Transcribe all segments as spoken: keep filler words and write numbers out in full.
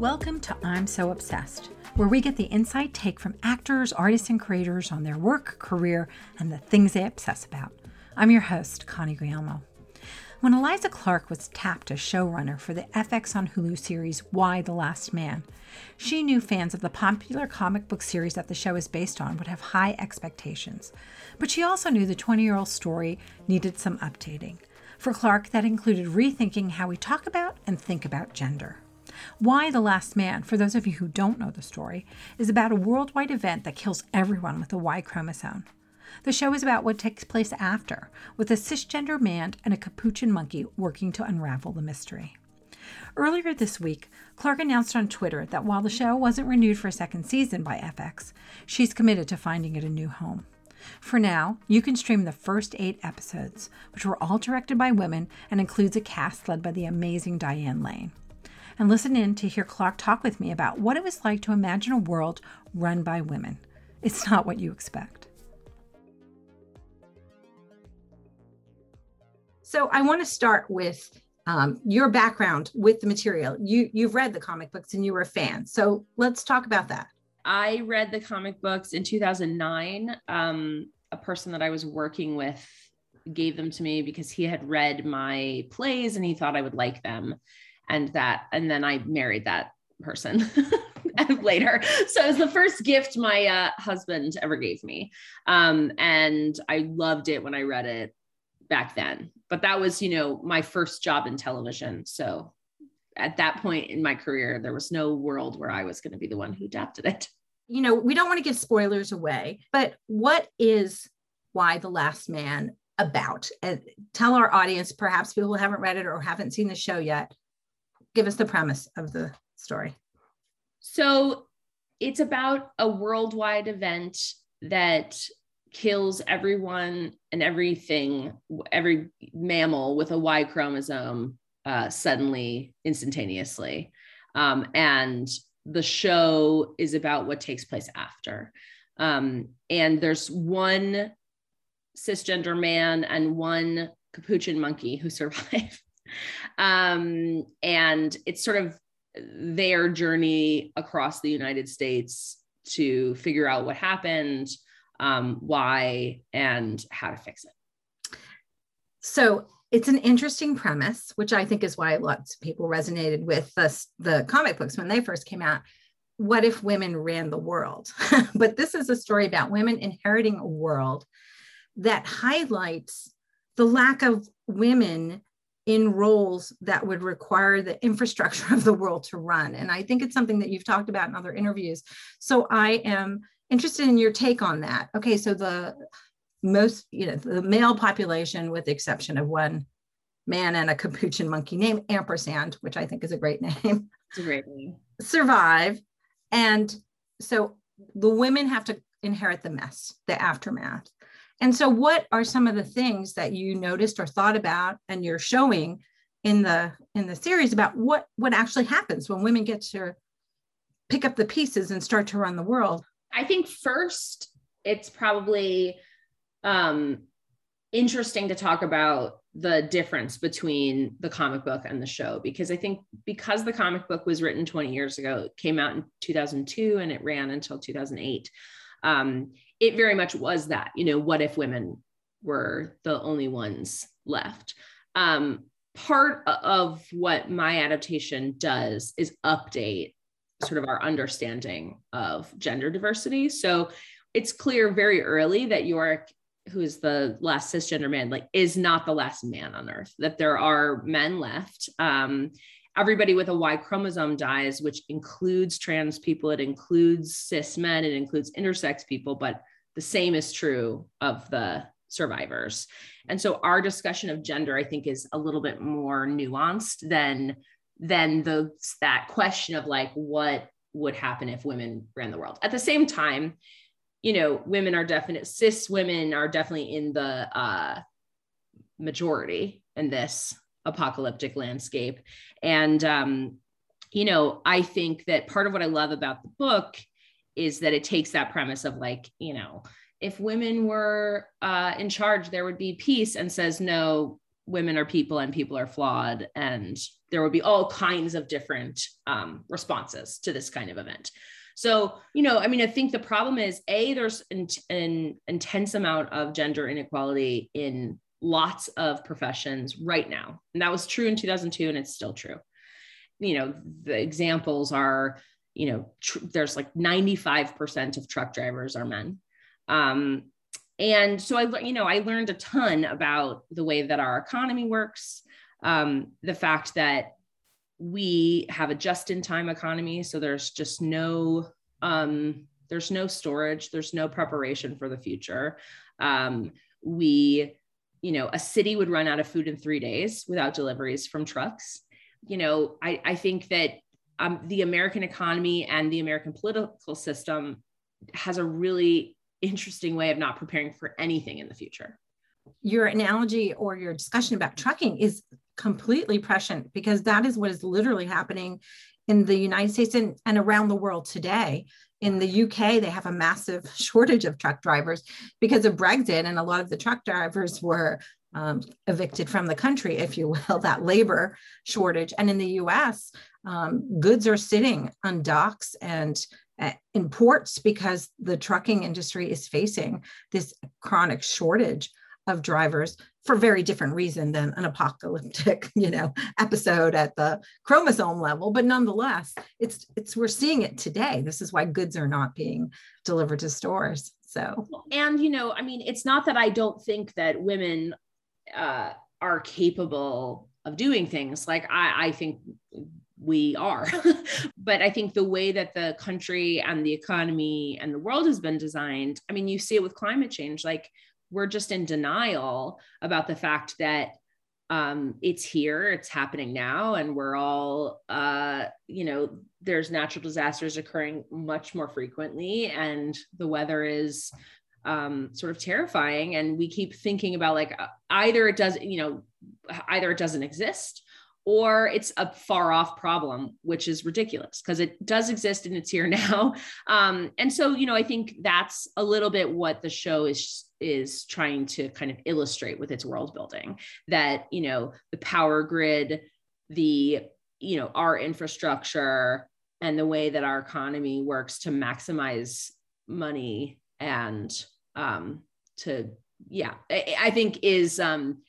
Welcome to I'm So Obsessed, where we get the inside take from actors, artists, and creators on their work, career, and the things they obsess about. I'm your host, Connie Guillermo. When Eliza Clark was tapped as showrunner for the F X on Hulu series Y: The Last Man, she knew fans of the popular comic book series that the show is based on would have high expectations. But she also knew the twenty-year-old story needed some updating. For Clark, that included rethinking how we talk about and think about gender. Y: The Last Man, for those of you who don't know the story, is about a worldwide event that kills everyone with a Y chromosome. The show is about what takes place after, with a cisgender man and a capuchin monkey working to unravel the mystery. Earlier this week, Clark announced on Twitter that while the show wasn't renewed for a second season by F X, she's committed to finding it a new home. For now, you can stream the first eight episodes, which were all directed by women and includes a cast led by the amazing Diane Lane. And listen in to hear Clark talk with me about what it was like to imagine a world run by women. It's not what you expect. So I want to start with um, your background with the material. You, you've read the comic books and you were a fan. So let's talk about that. I read the comic books in two thousand nine. Um, a person that I was working with gave them to me because he had read my plays and he thought I would like them. And that, and then I married that person later. So it was the first gift my uh, husband ever gave me. Um, and I loved it when I read it back then. But that was, you know, my first job in television. So at that point in my career, there was no world where I was going to be the one who adapted it. You know, we don't want to give spoilers away, but what is Y: The Last Man about? And tell our audience, perhaps people who haven't read it or haven't seen the show yet, give us the premise of the story. So it's about a worldwide event that kills everyone and everything, every mammal with a Y chromosome uh, suddenly, instantaneously. Um, and the show is about what takes place after. Um, and there's one cisgender man and one capuchin monkey who survive. Um, and it's sort of their journey across the United States to figure out what happened, um, why, and how to fix it. So it's an interesting premise, which I think is why lots of people resonated with the, the comic books when they first came out. What if women ran the world? But this is a story about women inheriting a world that highlights the lack of women in roles that would require the infrastructure of the world to run. And I think it's something that you've talked about in other interviews. So I am interested in your take on that. Okay, so the most, you know, the male population, with the exception of one man and a capuchin monkey named Ampersand, which I think is a great name. It's a great name. Survive. And so the women have to inherit the mess, the aftermath. And so what are some of the things that you noticed or thought about and you're showing in the in the series about what, what actually happens when women get to pick up the pieces and start to run the world? I think first, it's probably um, interesting to talk about the difference between the comic book and the show, because I think because the comic book was written twenty years ago, it came out in two thousand two and it ran until two thousand eight. Um, it very much was that, you know, what if women were the only ones left? Um, part of what my adaptation does is update sort of our understanding of gender diversity. So it's clear very early that Yorick, who is the last cisgender man, like is not the last man on Earth, that there are men left. Um, everybody with a Y chromosome dies, which includes trans people, it includes cis men, it includes intersex people, but the same is true of the survivors. And so our discussion of gender, I think, is a little bit more nuanced than, than the, that question of like, what would happen if women ran the world? At the same time, you know, women are definite, cis women are definitely in the uh, majority in this apocalyptic landscape. And, um, you know, I think that part of what I love about the book is that it takes that premise of like, you know, if women were uh, in charge, there would be peace, and says, no, women are people and people are flawed, and there would be all kinds of different um, responses to this kind of event. So, you know, I mean, I think the problem is, A, there's an, an intense amount of gender inequality in lots of professions right now. And that was true in two thousand two, and it's still true. You know, the examples are, you know, tr- there's like ninety-five percent of truck drivers are men. Um, and so I, you know, I learned a ton about the way that our economy works, um, the fact that we have a just-in-time economy. So there's just no, um, there's no storage, there's no preparation for the future. Um, we, you know, a city would run out of food in three days without deliveries from trucks. You know, I, I think that um, the American economy and the American political system has a really interesting way of not preparing for anything in the future. Your analogy or your discussion about trucking is completely prescient, because that is what is literally happening in the United States and, and around the world today. In the U K, they have a massive shortage of truck drivers because of Brexit, and a lot of the truck drivers were um, evicted from the country, if you will, that labor shortage. And in the U S, um, goods are sitting on docks and uh, in ports because the trucking industry is facing this chronic shortage of drivers for very different reason than an apocalyptic, you know, episode at the chromosome level. But nonetheless, it's it's we're seeing it today. This is why goods are not being delivered to stores. So, and you know, I mean, it's not that I don't think that women uh, are capable of doing things. Like I, I think we are, but I think the way that the country and the economy and the world has been designed, I mean, you see it with climate change, like we're just in denial about the fact that um, it's here, it's happening now, and we're all, uh, you know, there's natural disasters occurring much more frequently, and the weather is um, sort of terrifying. And we keep thinking about like either it does, you know, either it doesn't exist, or it's a far off problem, which is ridiculous because it does exist and it's here now. Um, and so, you know, I think that's a little bit what the show is, is trying to kind of illustrate with its world building, that, you know, the power grid, the, you know, our infrastructure and the way that our economy works to maximize money and um, to, yeah, I, I think is, um,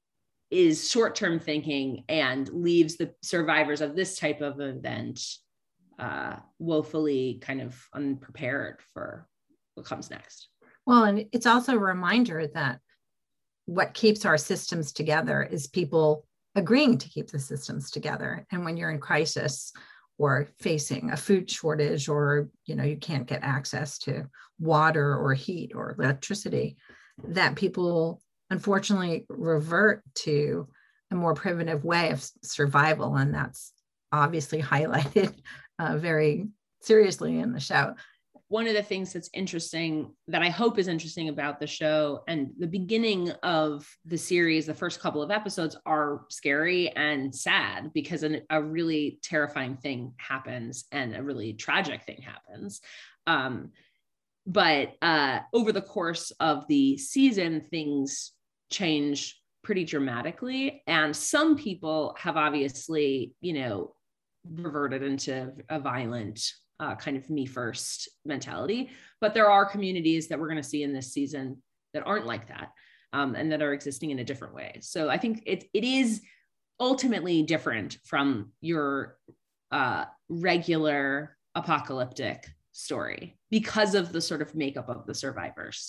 is short-term thinking and leaves the survivors of this type of event uh, woefully kind of unprepared for what comes next. Well, and it's also a reminder that what keeps our systems together is people agreeing to keep the systems together. And when you're in crisis or facing a food shortage, or, you know, you can't get access to water or heat or electricity, that people unfortunately revert to a more primitive way of survival. And that's obviously highlighted uh, very seriously in the show. One of the things that's interesting, that I hope is interesting about the show and the beginning of the series, the first couple of episodes are scary and sad because an, a really terrifying thing happens and a really tragic thing happens. Um, but uh, over the course of the season, things change pretty dramatically. And some people have obviously, you know, reverted into a violent uh, kind of me first mentality. But there are communities that we're going to see in this season that aren't like that um, and that are existing in a different way. So I think it it is ultimately different from your uh, regular apocalyptic story because of the sort of makeup of the survivors.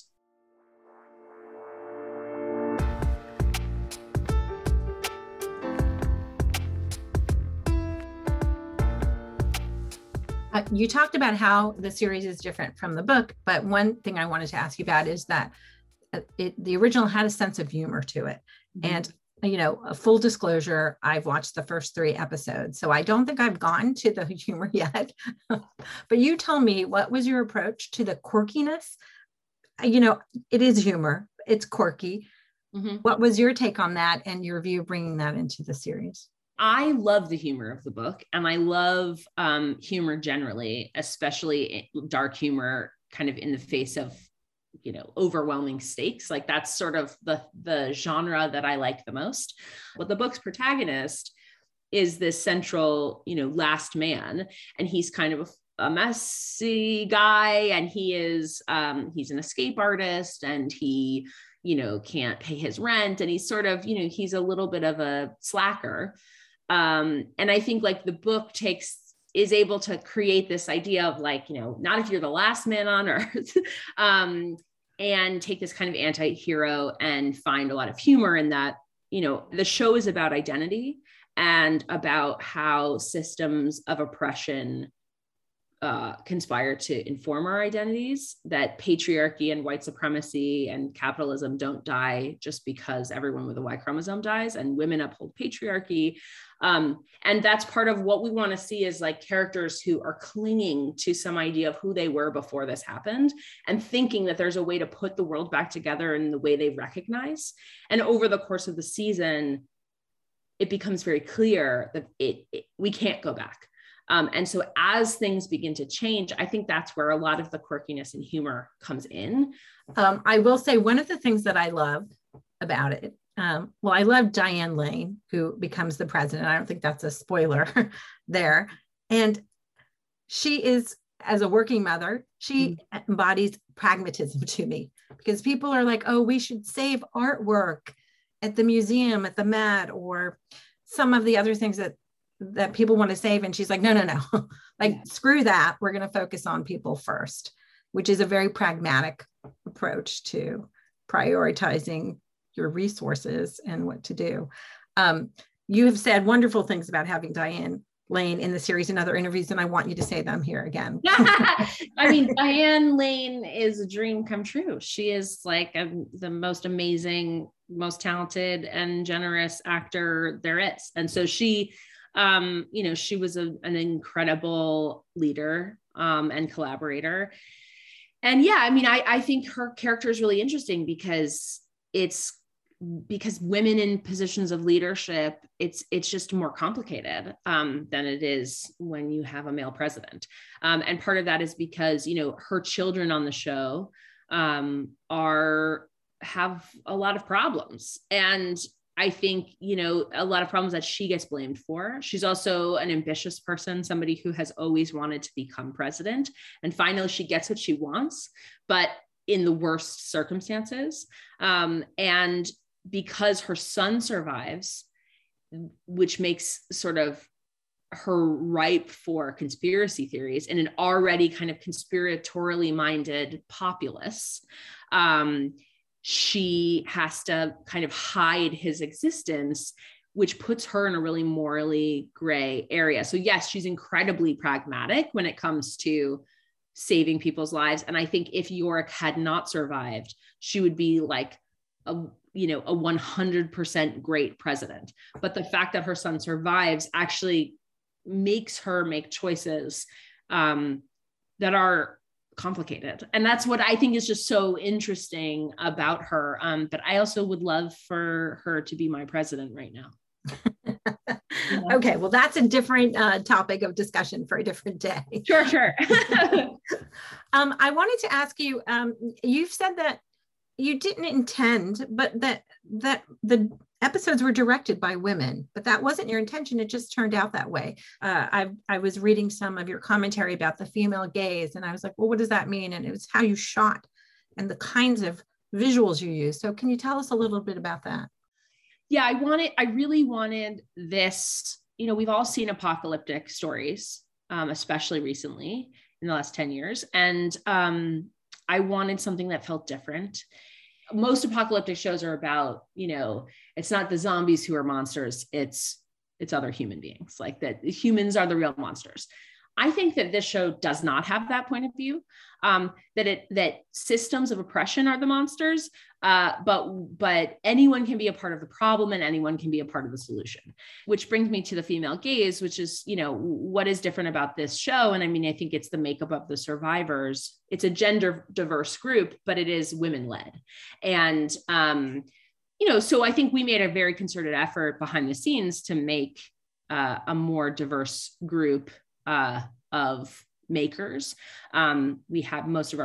Uh, you talked about how the series is different from the book, but one thing I wanted to ask you about is that it, the original had a sense of humor to it. Mm-hmm. And, you know, a full disclosure, I've watched the first three episodes, so I don't think I've gotten to the humor yet. But you tell me, what was your approach to the quirkiness? You know, it is humor, it's quirky. Mm-hmm. What was your take on that and your view of bringing that into the series? I love the humor of the book, and I love um, humor generally, especially dark humor kind of in the face of you know, overwhelming stakes. Like that's sort of the, the genre that I like the most. But the book's protagonist is this central, you know, last man, and he's kind of a, a messy guy, and he is, um, he's an escape artist, and he, you know, can't pay his rent, and he's sort of, you know, he's a little bit of a slacker. Um, and I think like the book takes, is able to create this idea of like, you know, not if you're the last man on earth, um, and take this kind of anti-hero and find a lot of humor in that. You know, the show is about identity and about how systems of oppression uh, conspire to inform our identities, that patriarchy and white supremacy and capitalism don't die just because everyone with a Y chromosome dies, and women uphold patriarchy. Um, and that's part of what we want to see is like characters who are clinging to some idea of who they were before this happened and thinking that there's a way to put the world back together in the way they recognize. And over the course of the season, it becomes very clear that it, it we can't go back. Um, and so as things begin to change, I think that's where a lot of the quirkiness and humor comes in. Um, I will say one of the things that I love about it, um, well, I love Diane Lane, who becomes the president. I don't think that's a spoiler there. And she is, as a working mother, she mm-hmm. embodies pragmatism to me, because people are like, oh, we should save artwork at the museum, at the Met, or some of the other things that that people want to save. And she's like, no, no, no, like, yeah. Screw that. We're going to focus on people first, which is a very pragmatic approach to prioritizing your resources and what to do. Um, you have said wonderful things about having Diane Lane in the series and other interviews, and I want you to say them here again. I mean, Diane Lane is a dream come true. She is like a, the most amazing, most talented and generous actor there is. And so she, um, you know, she was a, an incredible leader um, and collaborator. And yeah, I mean, I, I think her character is really interesting because it's because women in positions of leadership, it's it's just more complicated um, than it is when you have a male president. Um, and part of that is because, you know, her children on the show um, are have a lot of problems. And I think, you know, a lot of problems that she gets blamed for. She's also an ambitious person, somebody who has always wanted to become president. And finally, she gets what she wants, but in the worst circumstances. Um, and because her son survives, which makes sort of her ripe for conspiracy theories in an already kind of conspiratorially minded populace, um, she has to kind of hide his existence, which puts her in a really morally gray area. So yes, she's incredibly pragmatic when it comes to saving people's lives. And I think if Yorick had not survived, she would be like a, you know, a one hundred percent great president. But the fact that her son survives actually makes her make choices um, that are complicated. And that's what I think is just so interesting about her. Um, but I also would love for her to be my president right now. Yeah. Okay, well, that's a different uh, topic of discussion for a different day. Sure, sure. um, I wanted to ask you, um, you've said that you didn't intend, but that that the episodes were directed by women, but that wasn't your intention. It just turned out that way. Uh, I I was reading some of your commentary about the female gaze, and I was like, well, what does that mean? And it was how you shot and the kinds of visuals you use. So can you tell us a little bit about that? Yeah, I wanted, I really wanted this, you know, we've all seen apocalyptic stories, um, especially recently in the last ten years. And um, I wanted something that felt different. Most apocalyptic shows are about, you know, it's not the zombies who are monsters, it's it's other human beings, like that humans are the real monsters. I think that this show does not have that point of view, um, that it that systems of oppression are the monsters, uh, but but anyone can be a part of the problem and anyone can be a part of the solution. Which brings me to the female gaze, which is, you know, what is different about this show? And I mean, I think it's the makeup of the survivors. It's a gender diverse group, but it is women led, and um, you know, so I think we made a very concerted effort behind the scenes to make uh, a more diverse group Uh, of makers. Um, we have most of our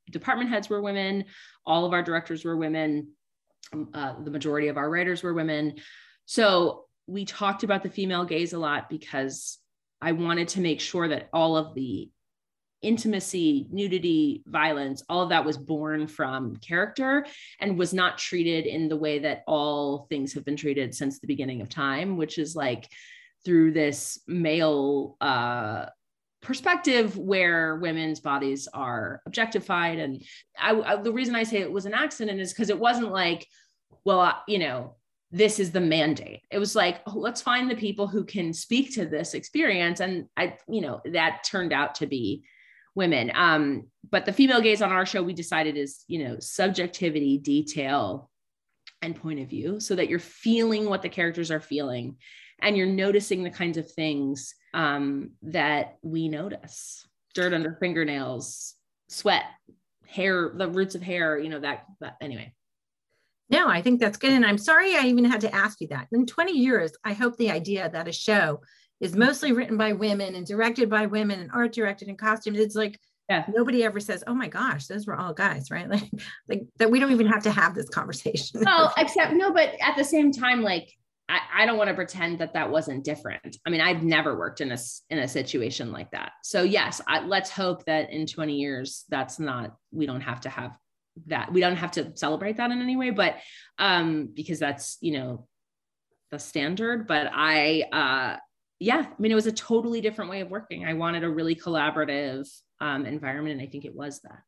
department heads were women. All of our directors were women. Uh, the majority of our writers were women. So we talked about the female gaze a lot because I wanted to make sure that all of the intimacy, nudity, violence, all of that was born from character and was not treated in the way that all things have been treated since the beginning of time, which is like through this male uh, perspective where women's bodies are objectified. And I, I, the reason I say it was an accident is because it wasn't like, well, uh, you know, this is the mandate. It was like, oh, let's find the people who can speak to this experience. And I, you know, that turned out to be women. Um, but the female gaze on our show, we decided is, you know, subjectivity, detail, and point of view, so that you're feeling what the characters are feeling and you're noticing the kinds of things um, that we notice: dirt under fingernails, sweat, hair, the roots of hair, you know, that, that anyway. No, I think that's good. And I'm sorry I even had to ask you that. In twenty years, I hope the idea that a show is mostly written by women and directed by women and art directed and costumes, it's like, yeah, nobody ever says, oh my gosh, those were all guys, right? Like, like that we don't even have to have this conversation. Well, except, no, but at the same time, like, I, I don't want to pretend that that wasn't different. I mean, I've never worked in a, in a situation like that. So yes, I, let's hope that in twenty years, that's not, we don't have to have that. We don't have to celebrate that in any way, but um, because that's, you know, the standard. But I, uh, yeah, I mean, it was a totally different way of working. I wanted a really collaborative um, environment, and I think it was that.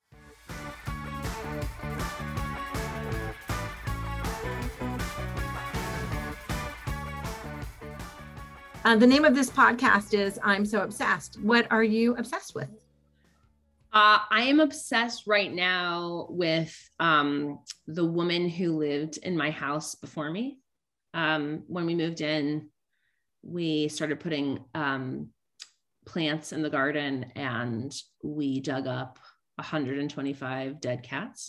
Uh, the name of this podcast is I'm So Obsessed. What are you obsessed with? Uh, I am obsessed right now with um, the woman who lived in my house before me. Um, when we moved in, we started putting um, plants in the garden, and we dug up one hundred twenty-five dead cats.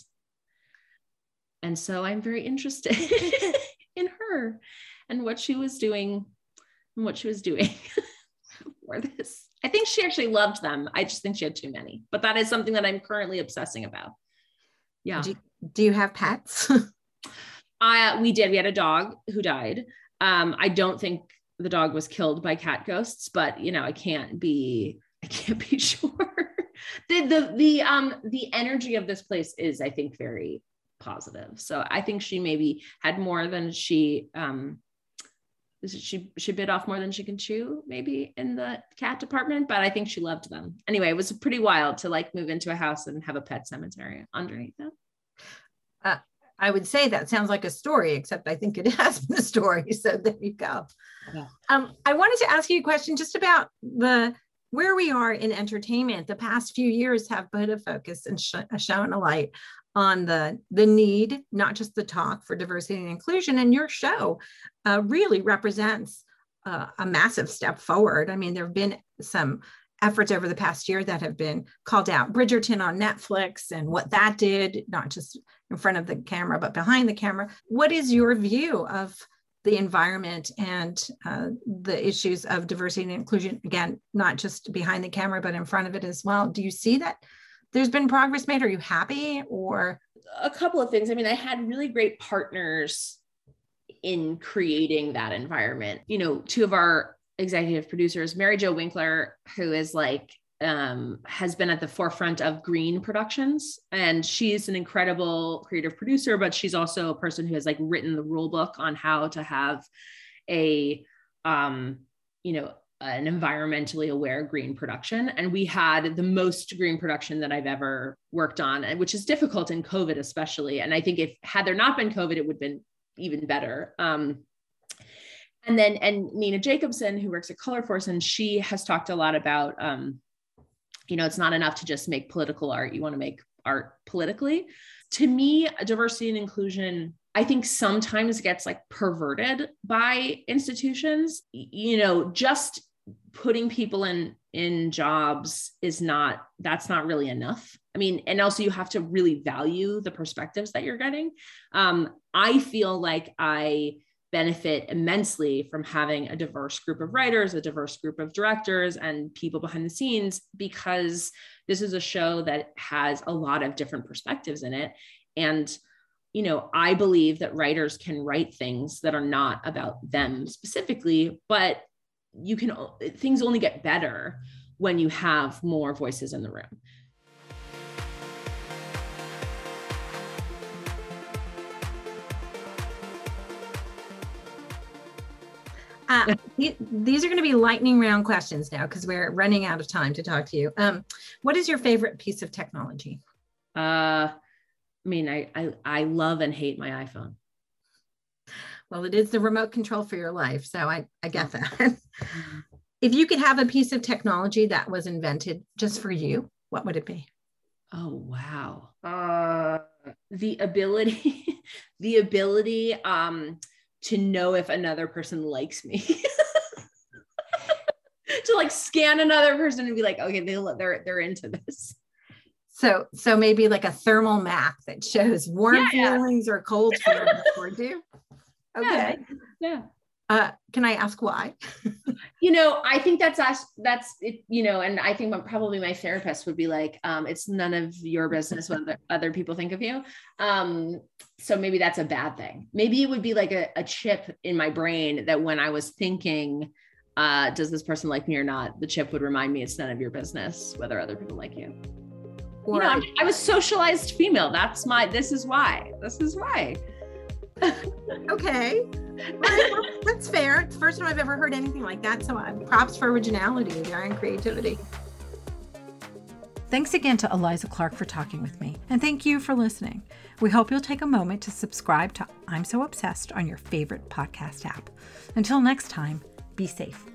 And so I'm very interested in her and what she was doing and what she was doing for this. I think she actually loved them. I just think she had too many, but that is something that I'm currently obsessing about. Yeah. Do you, do you have pets? I, we did. We had a dog who died. Um, I don't think the dog was killed by cat ghosts, but you know, I can't be, I can't be sure. the, the, the, um, the energy of this place is, I think, very positive. So I think she maybe had more than she, um, she, she bit off more than she can chew, maybe in the cat department, but I think she loved them. Anyway, it was pretty wild to like move into a house and have a pet cemetery underneath them. Uh, I would say that sounds like a story, except I think it has been a story. So there you go. Yeah. Um, I wanted to ask you a question just about the where we are in entertainment. The past few years have put a focus and sh- shown a light on the, the need, not just the talk, for diversity and inclusion. And your show uh, really represents uh, a massive step forward. I mean, there have been some efforts over the past year that have been called out. Bridgerton on Netflix and what that did, not just in front of the camera, but behind the camera. What is your view of the environment and uh, the issues of diversity and inclusion? Again, not just behind the camera, but in front of it as well. Do you see that there's been progress made? Are you happy? Or a couple of things. I mean, I had really great partners in creating that environment. You know, two of our executive producers, Mary Jo Winkler, who is like, um, has been at the forefront of green productions. And she's an incredible creative producer, but she's also a person who has like written the rule book on how to have a, um, you know, an environmentally aware green production. And we had the most green production that I've ever worked on, which is difficult in COVID, especially. And I think if had there not been COVID, it would have been even better. Um, and then, and Nina Jacobson, who works at Color Force, and she has talked a lot about, um, you know, it's not enough to just make political art. You want to make art politically. To me, diversity and inclusion, I think sometimes gets like perverted by institutions. You know, just putting people in, in jobs is not, that's not really enough. I mean, and also you have to really value the perspectives that you're getting. Um, I feel like I benefit immensely from having a diverse group of writers, a diverse group of directors, and people behind the scenes, because this is a show that has a lot of different perspectives in it. And, you know, I believe that writers can write things that are not about them specifically, but you can, things only get better when you have more voices in the room. Uh, these are going to be lightning round questions now because we're running out of time to talk to you. Um, what is your favorite piece of technology? Uh, I mean, I, I I love and hate my iPhone. Well, it is the remote control for your life, so I, I get that. If you could have a piece of technology that was invented just for you, what would it be? Oh, wow. Uh, the ability, the ability um, to know if another person likes me. To like scan another person and be like, okay, they, they're, they're into this. So, so maybe like a thermal map that shows warm yeah, feelings yeah. or cold feelings toward you. Okay. Yeah. yeah. Uh, can I ask why? You know, I think that's us. That's it. You know, and I think probably my therapist would be like, um, "It's none of your business what other, other people think of you." Um, so maybe that's a bad thing. Maybe it would be like a, a chip in my brain that when I was thinking, uh, "Does this person like me or not?" the chip would remind me it's none of your business whether other people like you. Or, you know, I'm, I was socialized female. That's my. This is why. This is why. Okay. Well, that's fair. It's the first time I've ever heard anything like that. So uh, props for originality there and creativity. Thanks again to Eliza Clark for talking with me. And thank you for listening. We hope you'll take a moment to subscribe to I'm So Obsessed on your favorite podcast app. Until next time, be safe.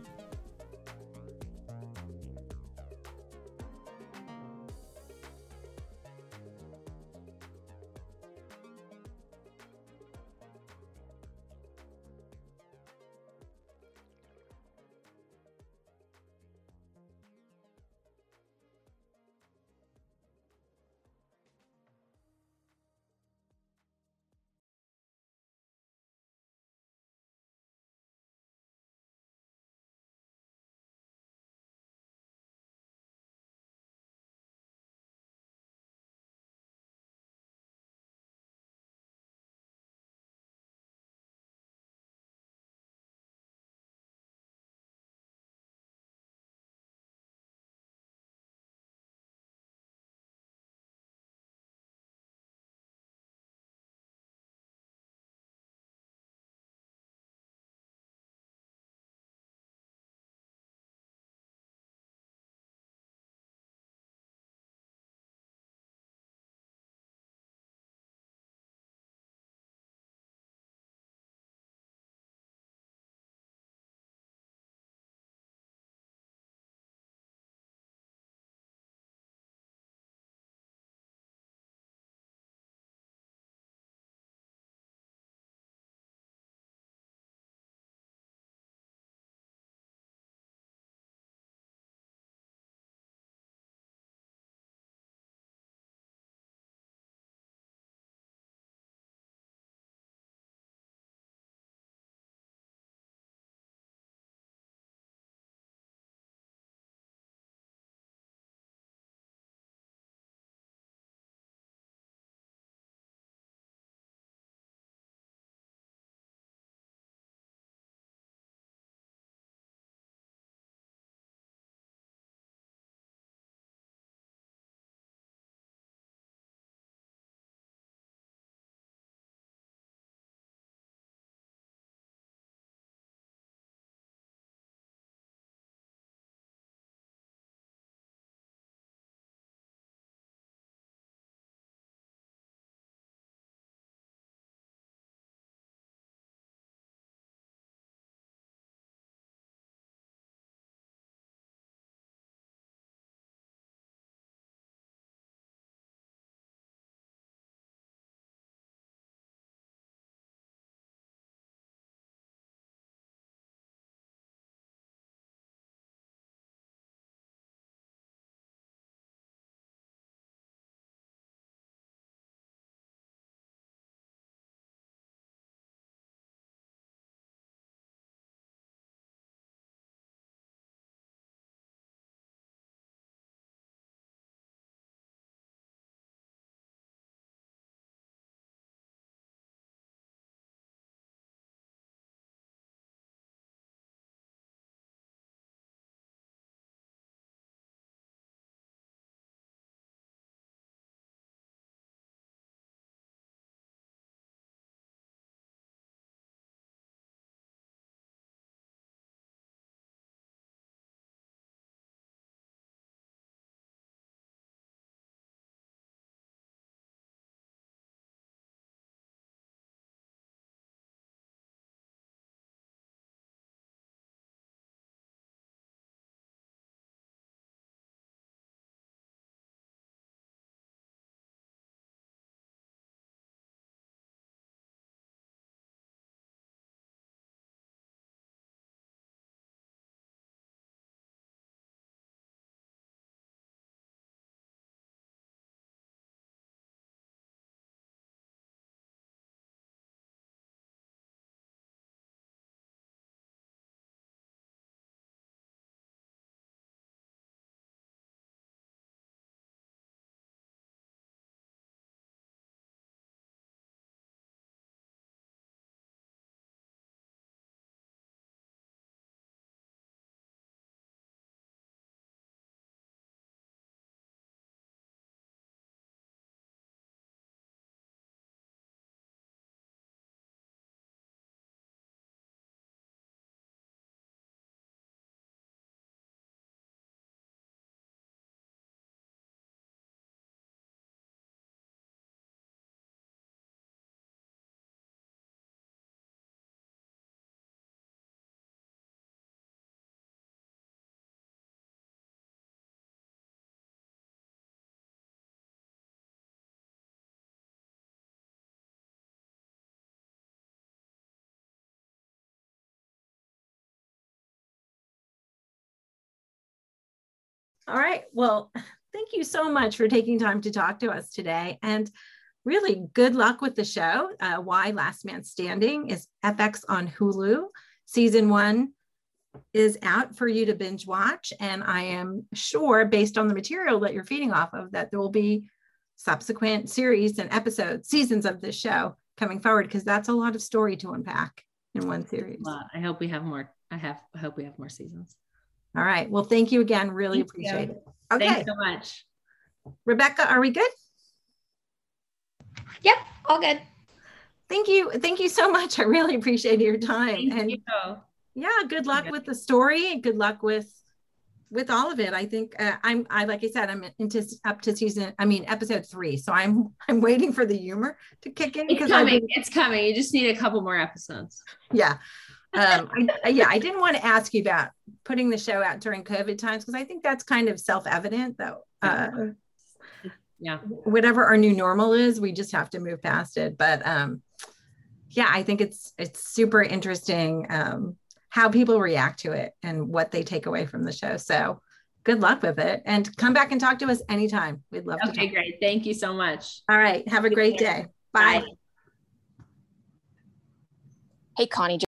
All right. Well, thank you so much for taking time to talk to us today. And really good luck with the show. Uh, Why Last Man Standing is F X on Hulu. Season one is out for you to binge watch. And I am sure, based on the material that you're feeding off of, that there will be subsequent series and episodes, seasons of this show coming forward, because that's a lot of story to unpack in one series. Well, I hope we have more. I have. I hope we have more seasons. All right. Well, thank you again. Really Thank appreciate you. it. Okay. Thanks so much. Rebecca, are we good? Yep, all good. Thank you. Thank you so much. I really appreciate your time. Thank and you. yeah, good luck with the story and good luck with with all of it. I think uh, I'm I like I said, I'm into up to season, I mean episode three. So I'm I'm waiting for the humor to kick in. It's coming. Been, it's coming. You just need a couple more episodes. Yeah. um I, yeah, I didn't want to ask you about putting the show out during COVID times, because I think that's kind of self-evident though. Uh yeah, whatever our new normal is, we just have to move past it. But um yeah, I think it's it's super interesting um how people react to it and what they take away from the show. So good luck with it, and come back and talk to us anytime. We'd love okay, to. Okay, great. Thank you so much. All right. Have a great day. Bye. Bye. Hey, Connie.